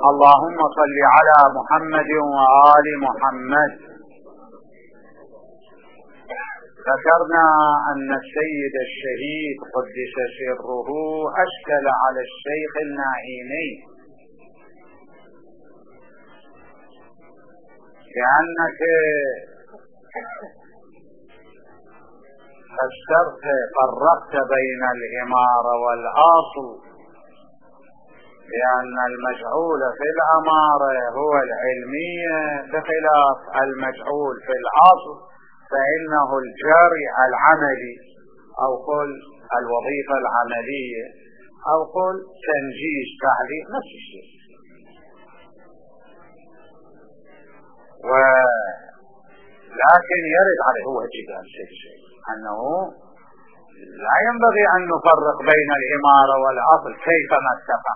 اللهم صل على محمد وآل محمد. ذكرنا أن السيد الشهيد قدس سره أشكل على الشيخ النعيمي لأنك فرقت بين الإمارة والأصل، لأن المجعول في الأمارة هو العلمية بخلاف المجعول في الأصل فإنه الجري العملي، أو قل الوظيفة العملية، أو قل تنجيز تعليم، نفس الشيء. ولكن يرد عليه هو جدال شيء أنه لا ينبغي أن نفرق بين الإمارة والأصل كيفما اتفق،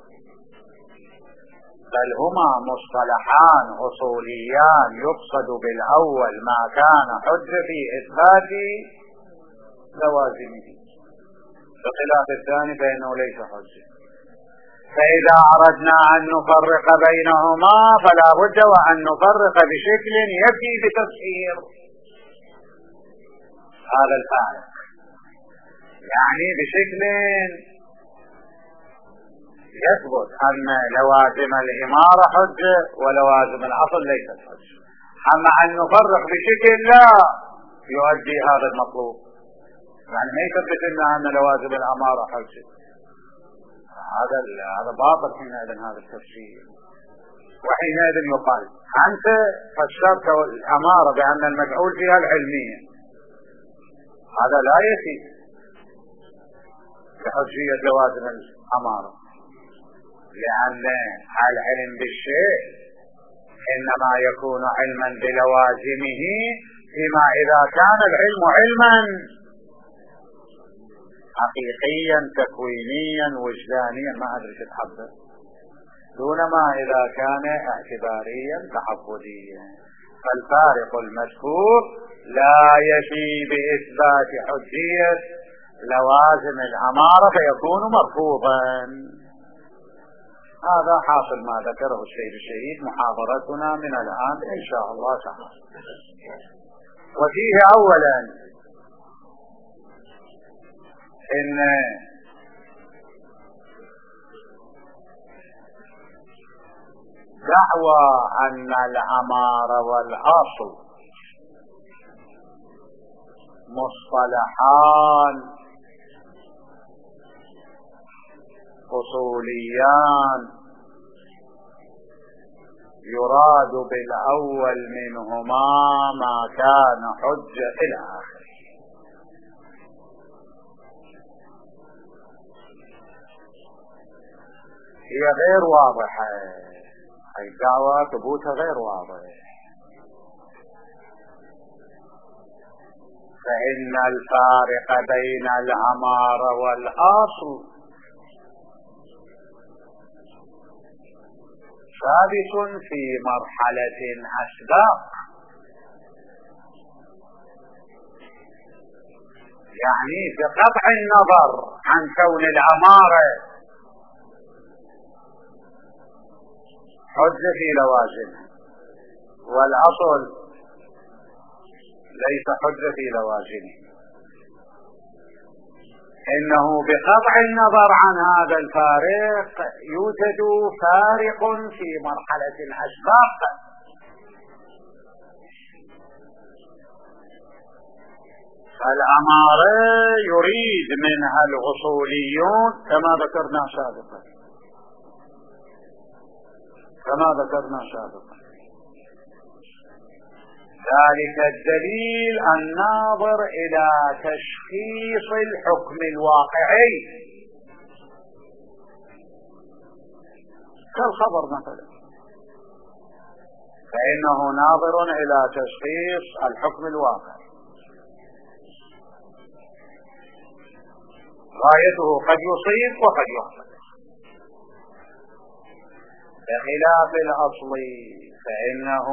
بل هما مصطلحان أصوليان يقصد بالأول ما كان حجة في إثبات لوازمه، بخلاف الثاني فإنه ليس حجة. فإذا أردنا أن نفرق بينهما فلا بد وأن نفرق بشكل يفي بتفسير هذا الفارق، يعني بشكل يثبت أن لوازم الإمارة حجة ولوازم الأصل ليست حجة. أما أن نفرق بشكل لا يؤدي هذا المطلوب، يعني ما يثبت أن لوازم الأمارة حجة، هذا باطل حينئذ هذا التفسير. وحينئذ يقال أنت فسرت الأمارة بأن المفعول فيها العلمية، هذا لا يفي بحجية لوازم الأمارة، لأن العلم بالشيء إنما يكون علما بلوازمه فيما إذا كان العلم علما حقيقيا تكوينيا وجدانيا، ما أدري شو تحضر، دونما إذا كان اعتباريا تعبديا. فالفارق المذكور لا يفي بإثبات حجية لوازم الأمارة فيكون مرفوضا. هذا حاصل ما ذكره السيد الشهيد. محاضرتنا من الآن إن شاء الله تعالى. وفيه أولا إن دعوى أن الأمارة والأصل مصطلحان أصوليان يراد بالأول منهما ما كان حجة إلى آخره. هي غير واضحة، أي دعوة ثبوتها غير واضح، فإن الفارق بين الأمارة والأصل ثابت في مرحلة أسبق، يعني بقطع النظر عن كون الأمارة حجة في لوازمها والأصل ليس حجة في لوازمه، إنه بقطع النظر عن هذا الفارق يوجد فارق في مرحلة الأسباق. فالأمارة يريد منها الأصوليون كما ذكرنا سابقا، ذلك الدليل الناظر إلى تشخيص الحكم الواقعي كالخبر مثلا، فإنه ناظر إلى تشخيص الحكم الواقعي، غايته قد يصيب وقد يخطئ، بخلاف الأصل فإنه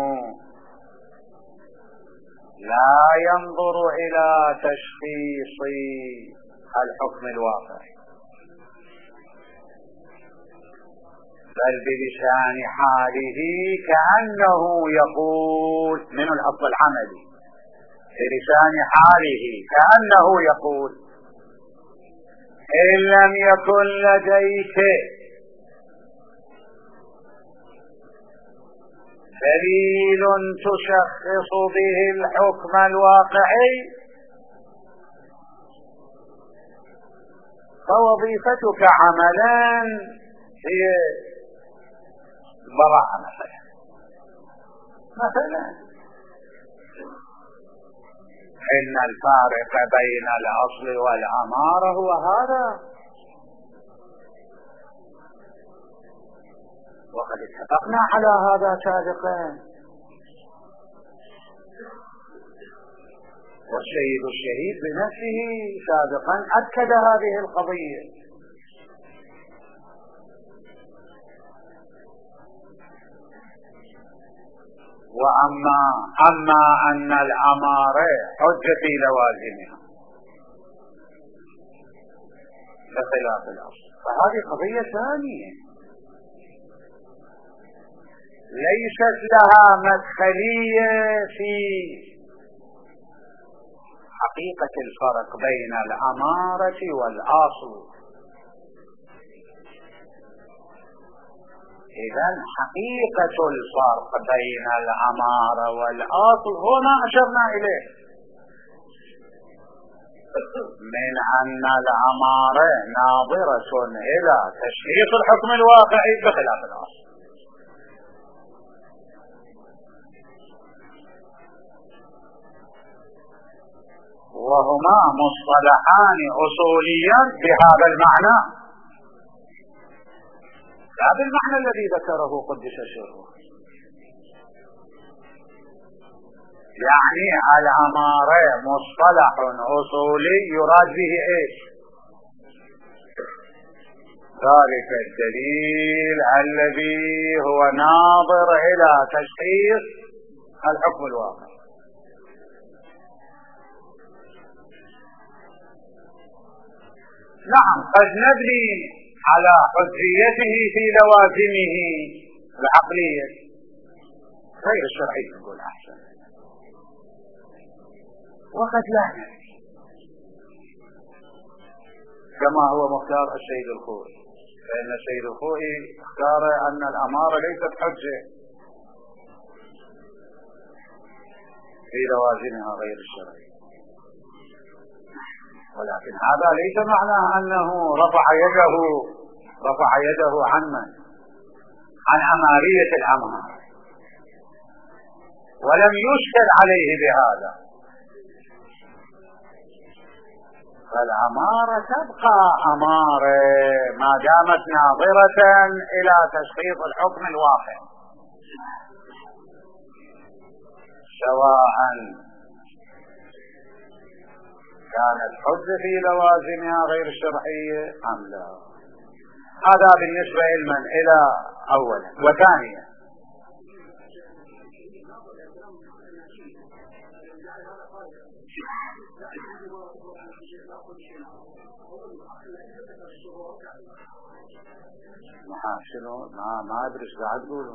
لا ينظر إلى تشخيص الحكم الواقعي، بل بلسان حاله كأنه يقول، من الأصل العملي بلسان حاله كأنه يقول: إن لم يكن لديك دليل تشخص به الحكم الواقعي فوظيفتك عملا هي البراءة مثلا إن الفارق بين الأصل والأمارة هو هذا، وقد اتفقنا على هذا سابقا، والسيد الشهيد بنفسه سابقا أكد هذه القضية. وأما أن الأمارة حجة في لوازمها بخلاف الأصل فهذه قضية ثانية ليست لها مدخلية في حقيقة الفرق بين الأمارة والأصل. إذن حقيقة الفرق بين الأمارة والأصل هو ما أشرنا إليه من أن الأمارة ناظرة إلى تشخيص الحكم الواقعي بخلاف الأصل. وهما مصطلحان أصوليان بهذا المعنى، لا بالمعنى الذي ذكره قدس سره، يعني الأمارة مصطلح أصولي يراد به إيش؟ ذلك الدليل الذي هو ناظر إلى تشخيص الحكم الواقعي. نعم قد نبني على حجيته في لوازمه العقلية غير الشرعية نقول أحسن، وقد لا نبني كما هو مختار السيد الخوئي، فإن السيد الخوئي اختار أن الأمارة ليست حجة في لوازمها غير الشرعية، ولكن هذا ليس معناه أنه رفع يده عن أمارية الأمارة، ولم يشكل عليه بهذا، فالأمارة تبقى أمارة ما دامت ناظرة إلى تشخيص الحكم الواقع، سواء كانت حجة في لوازمها غير الشرعية أم لا. هذا بالنسبة علما إلى أولا. وثانيا ما أدري ايش قاعد تقولون.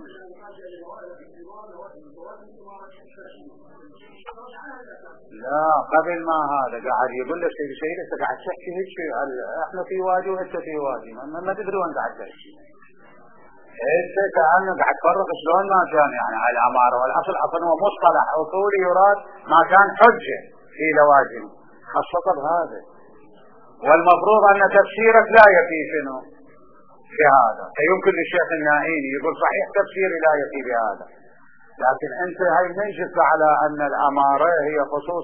لا قبل ما هذا قاعد يقول لك شيء انت قاعد تحكي هيك احنا في وادي وانت في وادي ما تدري وين قاعد تحكي انت كأنه قاعد تفرق شلون ما كان يعني على الأمارة والأصل أصلا هو مصطلح أصولي يراد ما كان حجة في لوازم خاصة بهذا، والمفروض أن تفسيرك لا يفي شنو في هذا. فيمكن للشيخ النائيني يقول صحيح تفسيري لا يفي بهذا، لكن أنت هاي ننجد على أن الأمارة هي خصوص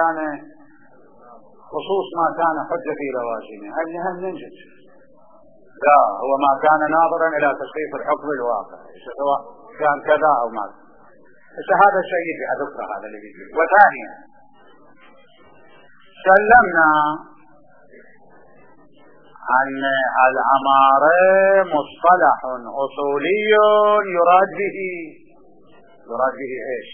ما كان حجة في لوازمه، هل ننجد لا هو ما كان ناظرا إلى تشخيص الحكم الواقع سواء كان كذا أو ما. هذا الشيء في أذكر هذا اللي يجب. وثانيا سلمنا أن الأمارة مصطلح أصولي يراد به إيش؟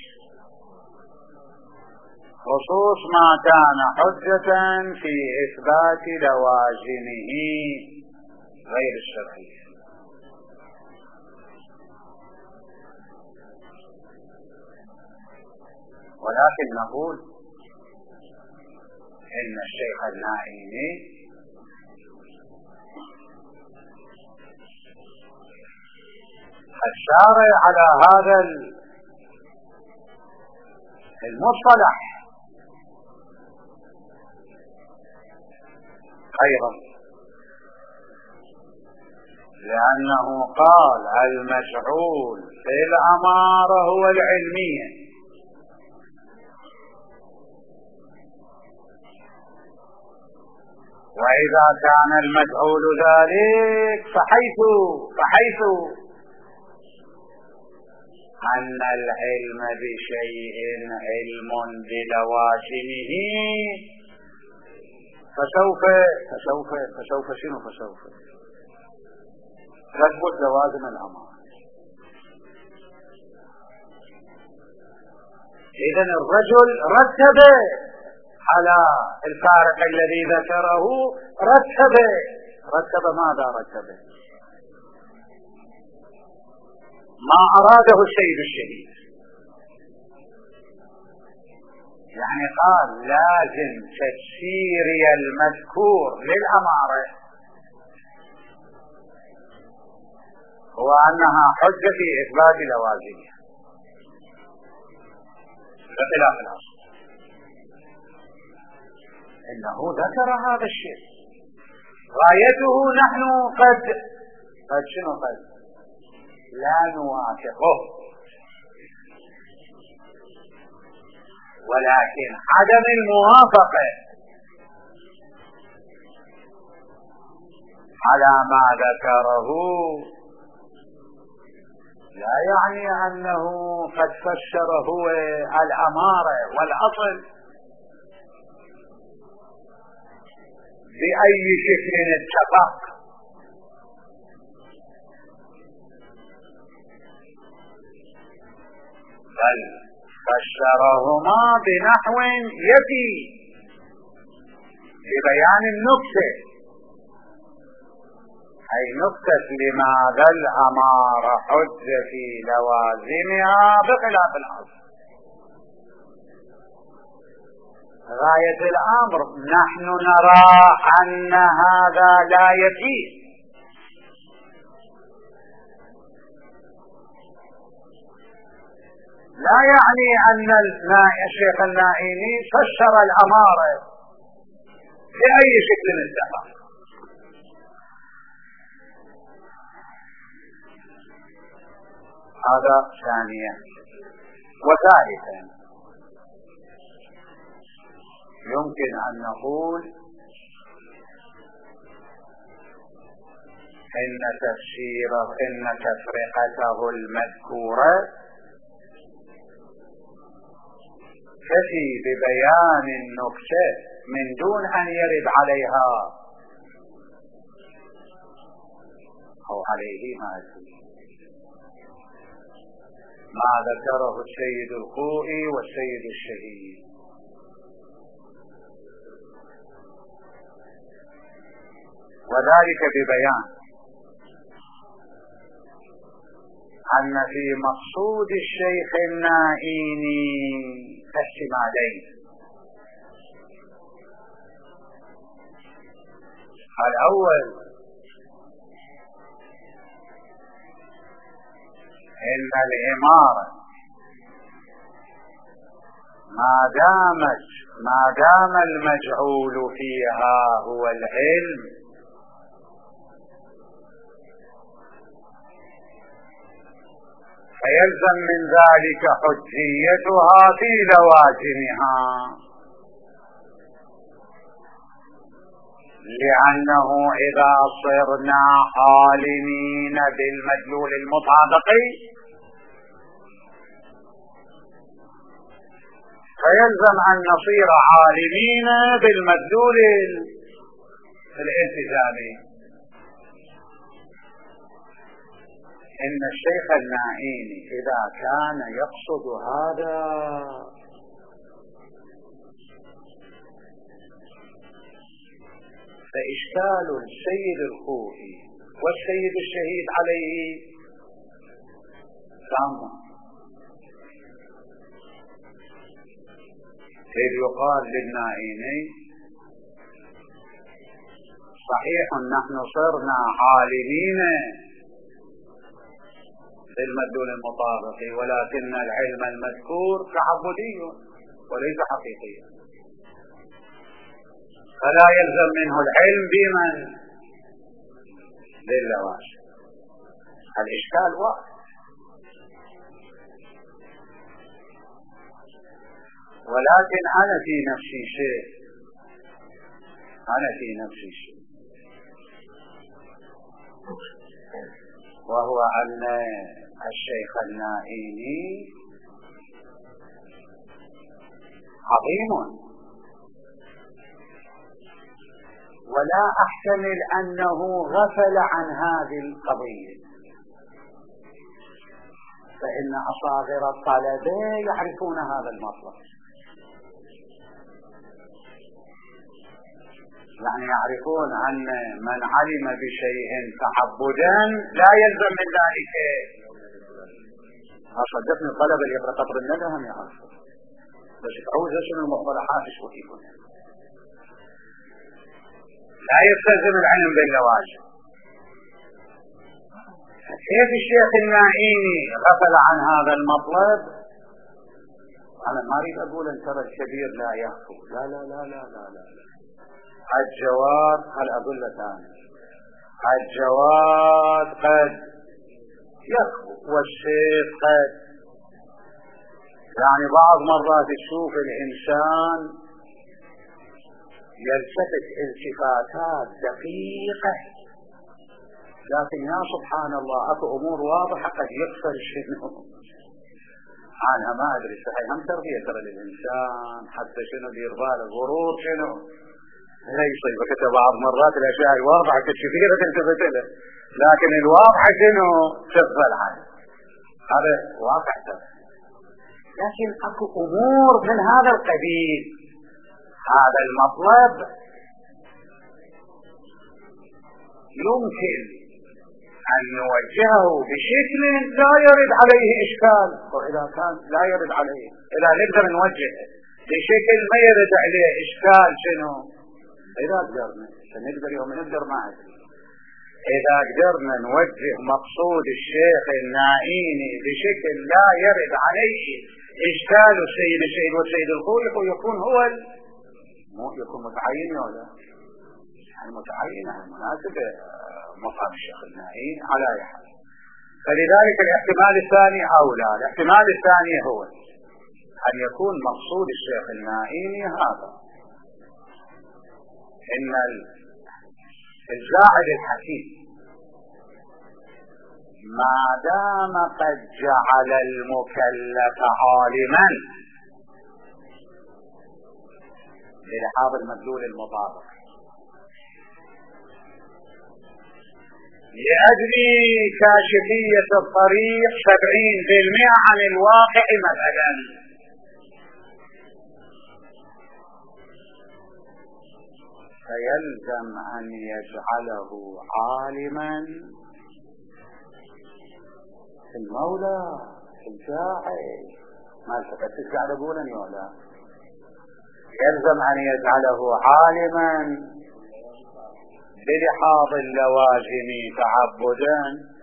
خصوص ما كان حجة في إثبات لوازمه غير الشرعية. ولكن نقول إن الشيخ النائيني الشارع على هذا المصطلح أيضا، لأنه قال المشغول في الأمارة هو العلمية، وإذا كان المجهول ذلك فحيث أن العلم بشيء علم بلوازمه فسوف تثبت لوازم الأمر. إذن الرجل رتب على الفارق الذي ذكره، رتب ماذا رتب؟ ما أراده السيد الشهيد، يعني قال لازم تفسيري المذكور للأمارة هو أنها حجة في إثبات لوازمها بخلاف الأصل. إنه ذكر هذا الشيء، غايته نحن قد لا نوافقه، ولكن عدم الموافقة على ما ذكره لا يعني أنه قد فسر هو الأمارة والأصل بأي شكل اتفق، بل فسرهما بنحو يفي ببيان النكتة، أي نكتة لماذا الأمارة حجة في لوازمها بخلاف الأصل. غاية الأمر نحن نرى أن هذا لا يفي، لا يعني أن الشيخ النائيني فسر الأمارة بأي شكل اتفق. هذا ثانيا. وثالثا يمكن أن نقول إن تفرقته المذكورة تفي ببيان النكتة من دون أن يرد عليها أو عليه ما ذكره السيد الخوئي والسيد الشهيد. وذلك ببيان أن في مقصود الشيخ النائيني احتمالين: الأول إن الإمارة ما دام المجعول فيها هو العلم فيلزم من ذلك حجيتها في لوازمها، لأنه إذا صرنا عالمين بالمدلول المطابقي فيلزم أن نصير عالمين بالمدلول الالتزامي. إن الشيخ النائيني إذا كان يقصد هذا فإشكال السيد الخوئي والسيد الشهيد عليه تام، إذ يقال للنائيني صحيح نحن صرنا عالمين بالمدلول المطابق، ولكن العلم المذكور تعبدي وليس حقيقي، فلا يلزم منه العلم بمن؟ باللوازم. الإشكال واحد، ولكن أنا في نفسي شيء، وهو أن الشيخ النائيني عظيم، ولا أحتمل أنه غفل عن هذه القضية، فإن أصاغر الطلبة يعرفون هذا المطلب، يعني يعرفون أن من علم بشيء تعبدا لا يلزم من ذلك. صدقني الطلبة اللي يقرأ قطر الندى هم يعرفون، بس تعوز شنو المصطلحات شو يكون، لا يستلزم العلم باللوازم. كيف الشيخ النائيني غفل عن هذا المطلب؟ أنا ما أريد أقول أن ترى الكبير لا يخفو، لا لا لا لا لا لا. الجواد هل أقول لك أنا الجواد قد يخفو والشيخ قد، يعني بعض مرات تشوف الإنسان يلتفت التفاتات دقيقة، لكن يا سبحان الله أكو أمور واضحة قد يكسر شنو. أنا ما أدري صحيح هم تربية ترى للإنسان حتى شنو دير باله غرور شنو لا يصيبك بعض مرات الأشياء الواضحة كثيرة تلتفت له، لكن الواضحة شنو تغفل عنه، هذا واقع ترى. لكن أكو أمور من هذا القبيل، هذا المطلب يمكن أن نوجهه بشكل لا يرد عليه إشكال، وإذا كان لا يرد عليه، إذا نقدر نوجهه بشكل ما يرد عليه إشكال شنو؟ إذا قدرنا سنقدر يوم نقدر ما أدري، إذا قدرنا نوجه مقصود الشيخ النائيني بشكل لا يرد عليه إشكال السيد الشيخ والسيد الخولق، ويكون هو يكون متعين ولا المتعين المناسبة مقام الشيخ النائيني على أي حال. فلذلك الاحتمال الثاني أولى. الاحتمال الثاني هو أن يكون مقصود الشيخ النائيني هذا، إن الزاهد الحكيم ما دام قد جعل المكلف عالما بلحاظ المدلول المطابق لأجل كاشفية الطريق 70% عن الواقع مثلا، فيلزم أن يجعله عالما في المولى في الجاعل، ما التفتش قاعد أقولني ولا؟ يلزم أن يجعله عالما بلحاظ اللوازم تعبدا،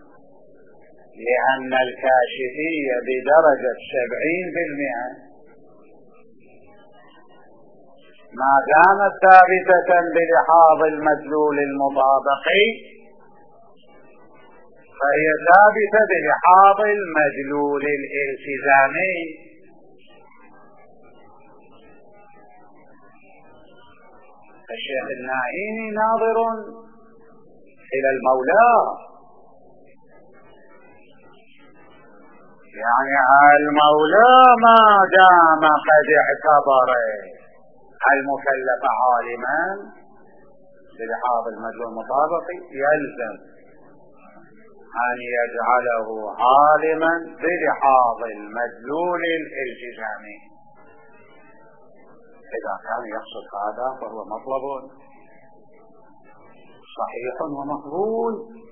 لأن الكاشفية بدرجة 70% ما دامت ثابتة بلحاظ المدلول المطابقي فهي ثابتة بلحاظ المدلول الالتزامي. الشيخ النائيني ناظر إلى المولى، يعني المولى ما دام قد اعتبر المكلف عالما بلحاظ المدلول المطابقي يلزم أن يجعله عالما بلحاظ المدلول الالتزامي. إذا كان يقصد هذا فهو مطلب صحيح ومقبول،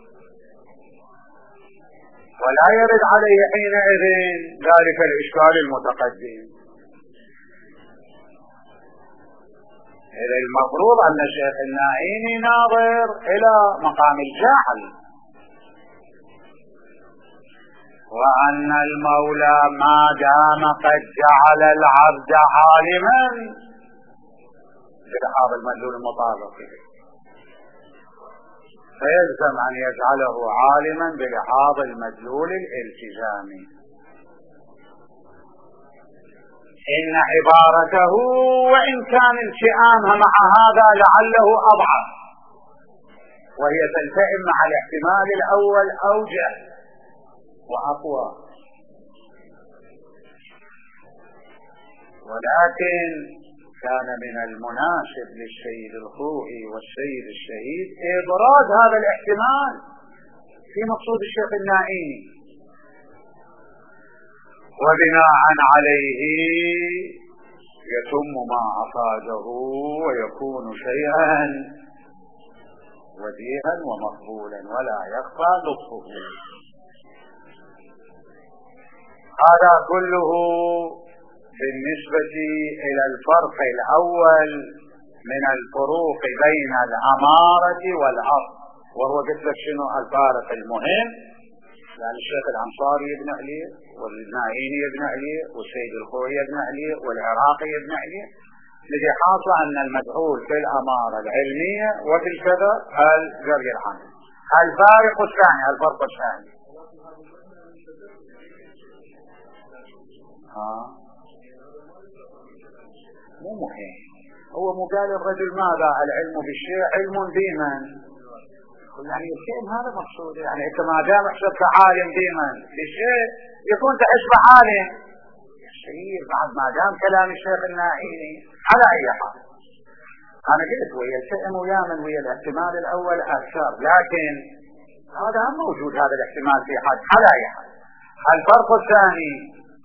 ولا يرد عليه حينئذ ذلك الإشكال المتقدم. إذا المفروض أن الشيخ النائيني ناظر إلى مقام الجاحل، وأن المولى ما دام قد جعل العبد عالما بلحاظ المدلول المطابق فيلزم أن يجعله عالما بلحاظ المدلول الالتزامي. إن عبارته وإن كان التئامها مع هذا لعله أضعف، وهي تلتئم مع الاحتمال الأول أوجه وأقوى، ولكن كان من المناسب للسيد الخوئي والسيد الشهيد إبراز هذا الاحتمال في مقصود الشيخ النائيني، وبناء عليه يتم ما أفاده ويكون شيئا وجيها ومقبولا ولا يخفى لطفه. هذا كله بالنسبة إلى الفرق الأول من الفروق بين الأمارة والأصل، وهو قلت لك شنو الفارق المهم، يعني الشيخ الأنصاري ابن علي والنائيني ابن علي والسيد الخوئي ابن علي والعراقي ابن علي، الذي حاصل أن المدعول في الأمارة العلمية وفي الكذا الجري الحمل. الفارق الثاني، الفرق الثاني مو مهم، هو مقال الرجل ماذا العلم بالشيء علم ديما، يعني الشيء هذا مقصود، يعني انت ما دام حسبت عالم ديما بالشيء يكون تحسب عالم الشيء بعد ما دام كلام الشيخ النائيني على اي حال. انا قلت ويا التئم ويامن ويا الاحتمال الاول اكثر، لكن هذا هم موجود هذا الاحتمال في حد على اي حال. الفرق الثاني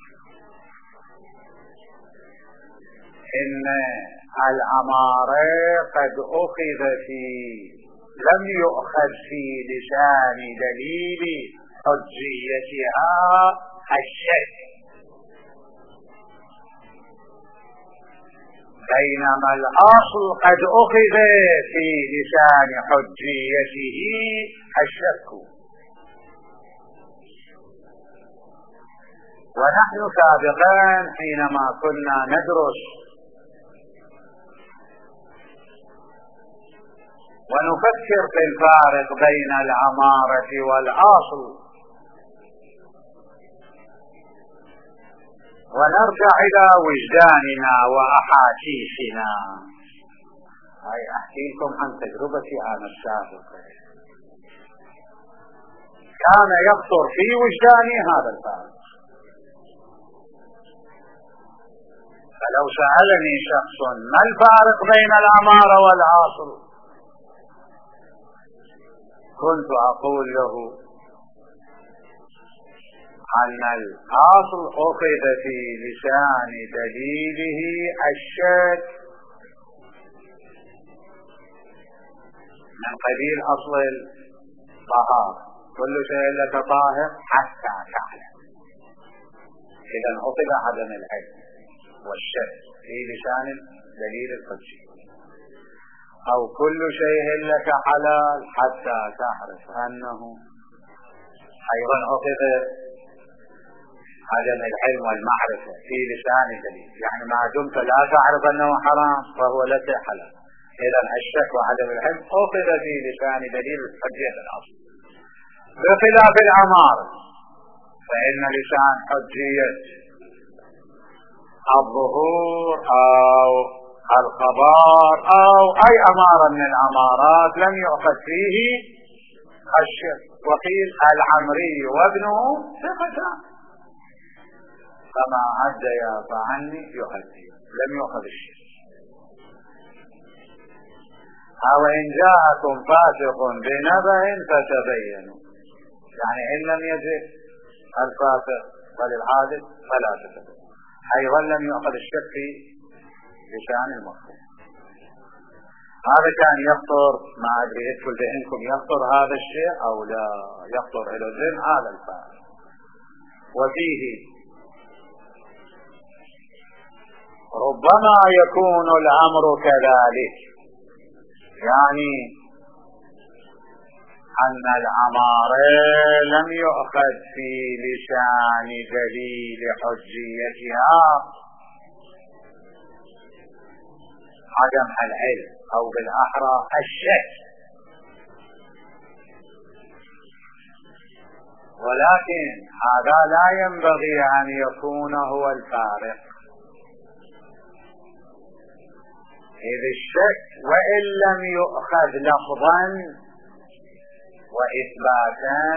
إن الأمارة قد أخذ لم يؤخذ في لسان دليل حجيتها الشك، بينما الأصل قد أخذ في لسان حجيته الشك. ونحن سابقا حينما كنا ندرس ونفكر في الفارق بين الأمارة والأصل ونرجع إلى وجداننا وأحاسيسنا، هاي أحكي لكم عن تجربتي أنا السابقة، كان يخطر في وجداني هذا الفارق. فلو سألني شخص ما الفارق بين الأمارة والأصل كنت أقول له أن الأصل أخذ في لسان دليله الشك من قبيل أصل الطهارة، كل شيء لك طاهر حتى تعلم، إذا أخذ عدم العلم والشك في لسان دليل الحجي، أو كل شيء لك حلال حتى تعرف أنه، أيضا أخذ عدم العلم والمعرفة في لسان دليل، يعني ما دمت لا تعرف أنه حرام فهو لك حلال، إذا الشك وعدم العلم أخذ في لسان دليل الحجية الأصل. بخلاف الأمارة فإن لسان حجية الظهور أو الخبر أو أي أمارة من الأمارات لم يؤخذ فيه الشك. وقيل العمري وابنه ثقتان فما أدى فعني يؤدي، لم يؤخذ الشك. أو إن جاءكم فاسق بنبأ فتبينوا، يعني إن لم يجد الفاسق فللعادل فلا تتبين، أيضا لم يؤخذ الشك في لسان المخطوط. هذا كان يخطر، ما أدري يدخل ذهنكم يخطر هذا الشيء أو لا يخطر إلى الذهن هذا الفارق. وفيه ربما يكون الأمر كذلك، يعني أن الأمر لم يؤخذ في لسان دليل حجيتها عدم العلم أو بالأحرى الشك، ولكن هذا لا ينبغي أن يكون هو الفارق، إذ الشك وإن لم يؤخذ لفظا وإثباتا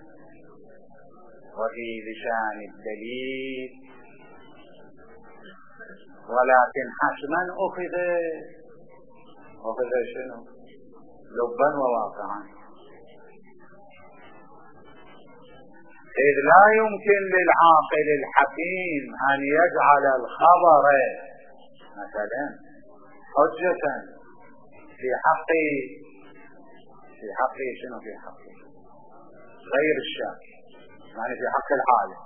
وفي لسان الدليل، ولكن حسما أخذ شنو؟ لبا وواقعا، إذ لا يمكن للعاقل الحكيم أن يجعل الخبر مثلا حجة في حق شنو؟ في حق غير الشاك، يعني في حق العالم،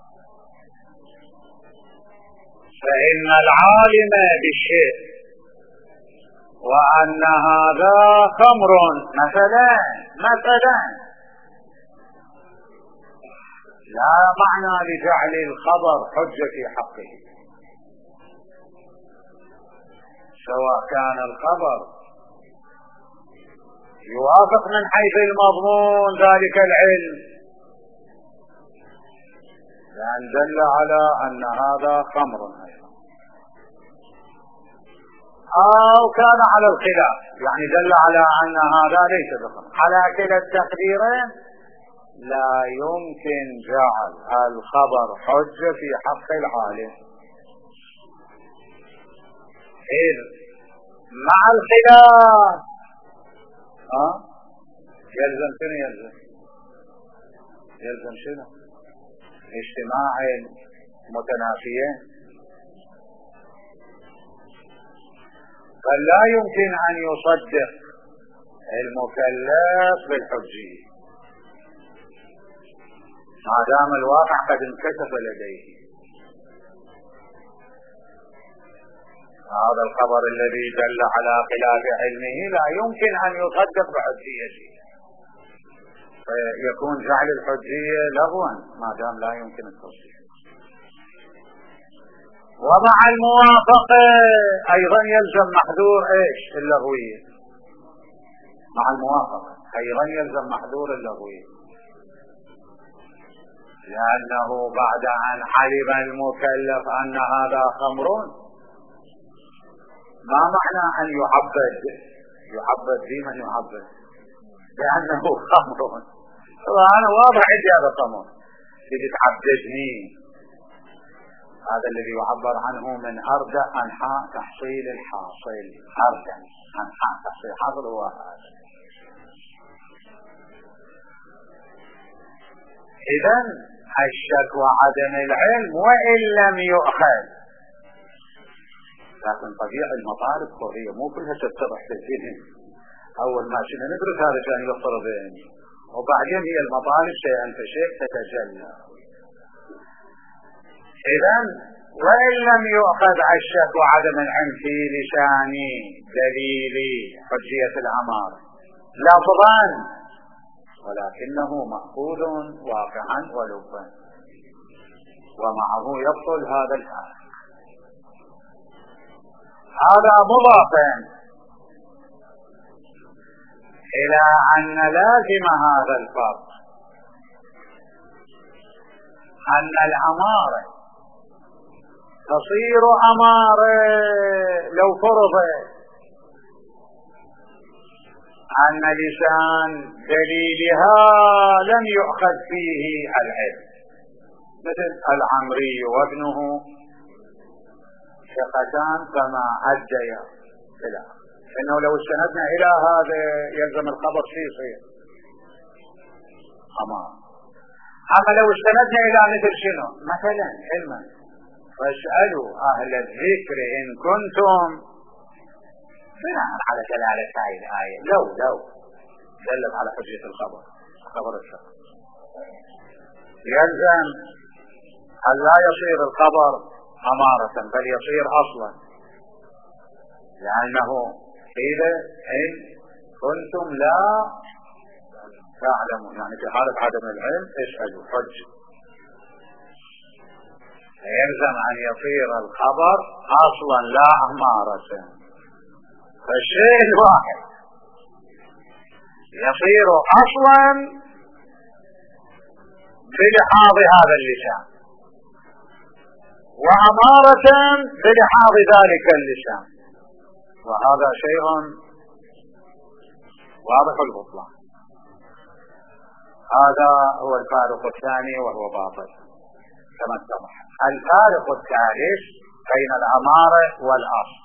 فإن العالم بالشيء وأن هذا خمر مثلا لا معنى لجعل الخبر حجة في حقه، سواء كان الخبر يوافق من حيث المضمون ذلك العلم لأن دل على أن هذا خمر أيضا، أو كان على الخلاف يعني دل على أن هذا ليس بخمر، على كلا التقديرين لا يمكن جعل الخبر حجة في حق العالم، إذ مع الخلاف يلزم شنو؟ يلزم شنو؟ اجتماع متنافيين، فلا يمكن أن يصدق المكلف بالحجية ما دام الواقع قد انكشف لديه. هذا الخبر الذي دل على خلاف علمه لا يمكن أن يصدق بحجيته، فيكون جعل الحجية لغوا ما دام لا يمكن التصديق. ومع الموافقة أيضا يلزم محذور اللغوية، مع الموافقة أيضا يلزم محذور اللغوية، لأنه بعد أن علم المكلف أن هذا خمر ما معنى أن يعبد بمن يعبد لأنه خمر، أنا واضح عندي هذا خمر اللي تعبدني، هذا الذي يعبر عنه من أردى أنحاء تحصيل الحاصل، أردى أنحاء تحصيل الحاصل هو هذا. إذن الشك وعدم العلم وإن لم يؤخذ، لكن طبيعي المطالب قضية مو كلها تتضح في الذهن، أول ما شئنا ندرك هذا كان يفترض ذهني، وبعدين هي المطالب شيئا فشيء تتجلى. إذن وإن لم يؤخذ الشك وعدم العلم في لسان دليل حجية الأمر لفظا، ولكنه مأخوذ واقعا ولبا، ومعه يبطل هذا الفارق. هذا مضافا إلى أن لازم هذا الفرق أن الأمارة تصير أمارة لو فرض أن لسان دليلها لم يؤخذ فيه العلم، مثل العمري وابنه ثقتان فما أديا خلاف، إنه لو استندنا إلى هذا يلزم الخبر فيه صير أمام. أما لو استندنا إلى مثل شنو مثلا علما فاسألوا أهل الذكر إن كنتم، بناء على دلالة هذه الآية لو دلت على حجية خبر الشخص، يلزم أن لا يصير الخبر أمارة بل يصير أصلا، لأنه قيل إن كنتم لا تعلمون، يعني في حالة عدم العلم اسألوا حج، فيلزم أن يصير الخبر أصلا لا أمارة. فالشيء الواحد يصير أصلا بلحاظ هذا اللسان، وأمارة بلحاظ ذلك اللسان، وهذا شيء واضح البطلان. هذا هو الفارق الثاني وهو باطل كما اتضح. الفارق الثالث بين الأمارة والأصل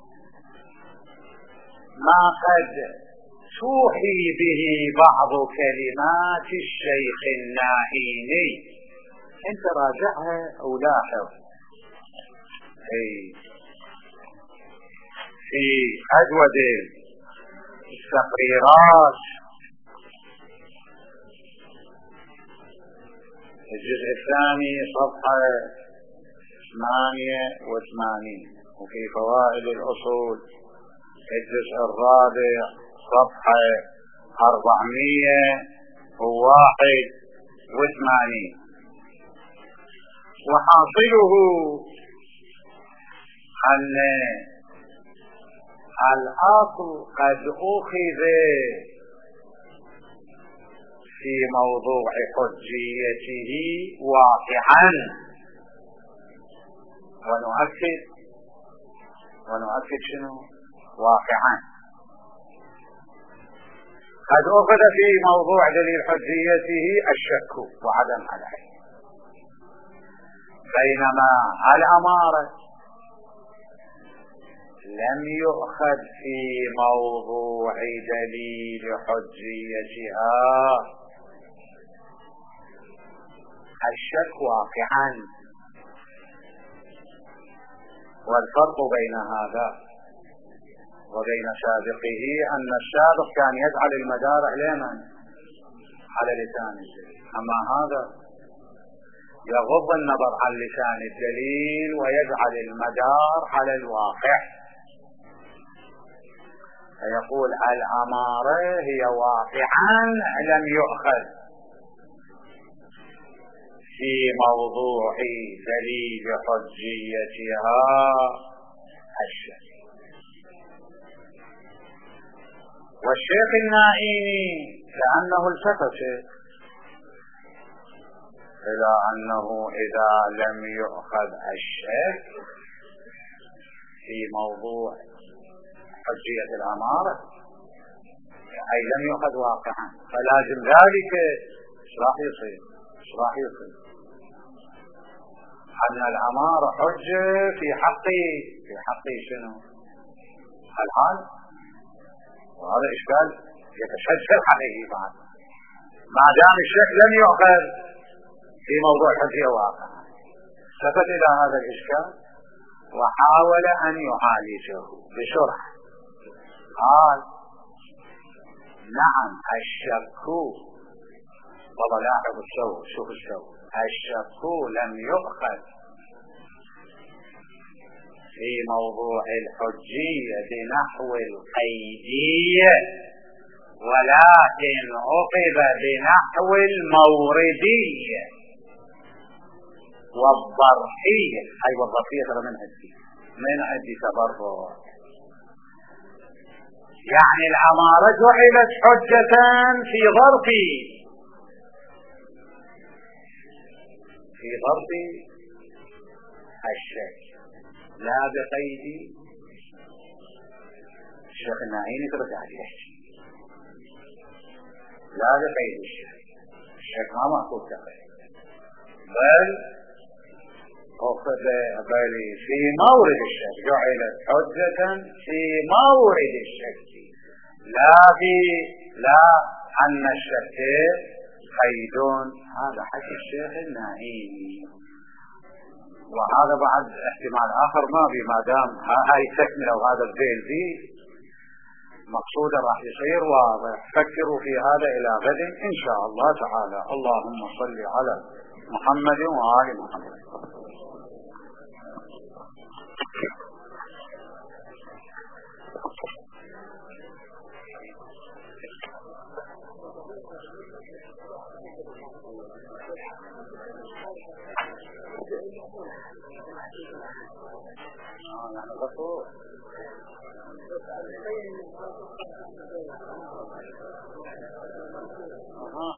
ما قد توحي به بعض كلمات الشيخ النائيني، انت راجعها او لاحظ في أجود التقريرات الجزء الثاني صفحة 88، وفي فوائد الأصول الجزء الرابع صفحة 481. وحاصله أن الأصل قد أخذ في موضوع حجيته واقعا، ونؤكد شنو واقعا، قد أخذ في موضوع دليل حجيته الشك وعدم العلم، بينما الأمارة لم يؤخذ في موضوع دليل حجيتها الشك واقعا. والفرق بين هذا وبين سابقه أن السابق كان يجعل المدار على لسان الدليل، أما هذا يغض النظر عن لسان الدليل ويجعل المدار على الواقع، فيقول الأمارة هي واقعا لم يؤخذ في موضوع دليل حجيتها الشك. والشيخ النائيني لأنه التفت إلى أنه إذا لم يؤخذ الشك في موضوع حجية الأمارة أي لم يؤخذ واقعا، فلازم ذلك راح يصير أن الأمارة حجة في حق شنو الحال، وهذا إشكال يتشكل عليه بعد ما دام الشك لم يؤخذ في موضوع حجية واقعا. التفت إلى هذا الإشكال وحاول أن يعالجه بسرعة. قال نعم الشك، ولاحظ شوف الشك لم يؤخذ في موضوع الحجية بنحو القيدية، ولكن أخذ بنحو الموردية والظرفية. أي والظرفية ترى من عندي تبرر، يعني الأمارة جعلت حجة في ظرف الشك لا بقيد الشيخ النائيني ترجع يحكي لا بقيد الشك ما مأخوذ كقيد، بل أخذ في مورد الشك، جعلت حجة في مورد الشك لا أن الشك قيد. هذا حكي الشيخ النائيني. وهذا بعد احتمال آخر ما دام هاي تكملة وهذا الذيل فيه مقصودا راح يصير واضح. فكروا في هذا إلى غد إن شاء الله تعالى. اللهم صل على محمد وآل محمد. يعني